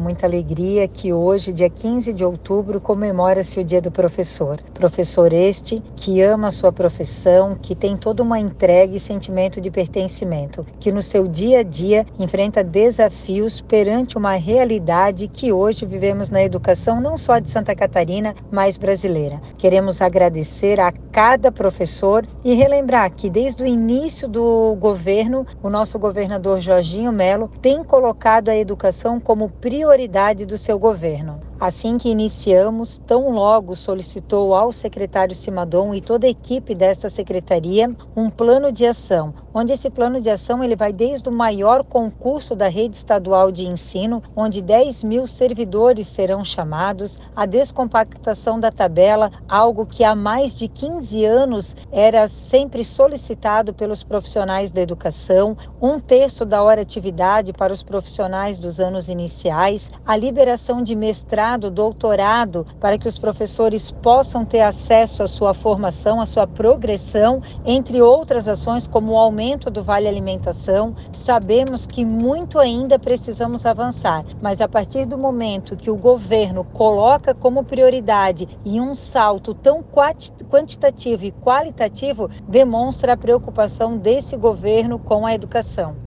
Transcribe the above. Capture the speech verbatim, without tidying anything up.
muita alegria que hoje, dia quinze de outubro, comemora-se o Dia do Professor. Professor este que ama a sua profissão, que tem toda uma entrega e sentimento de pertencimento, que no seu dia a dia enfrenta desafios perante uma realidade que hoje vivemos na educação, não só de Santa Catarina, mas brasileira. Queremos agradecer a cada professor e relembrar que desde o início do governo, o nosso governador Jorginho Melo tem colocado a educação como prioridade do seu governo. Assim que iniciamos, tão logo solicitou ao secretário Simadon e toda a equipe desta secretaria um plano de ação, onde esse plano de ação ele vai desde o maior concurso da rede estadual de ensino, onde dez mil servidores serão chamados, a descompactação da tabela, algo que há mais de quinze anos era sempre solicitado pelos profissionais da educação, um terço da hora atividade para os profissionais dos anos iniciais, a liberação de mestrado, doutorado, para que os professores possam ter acesso à sua formação, à sua progressão, entre outras ações como o aumento do Vale Alimentação. Sabemos que muito ainda precisamos avançar, mas a partir do momento que o governo coloca como prioridade e um salto tão quantitativo e qualitativo, demonstra a preocupação desse governo com a educação.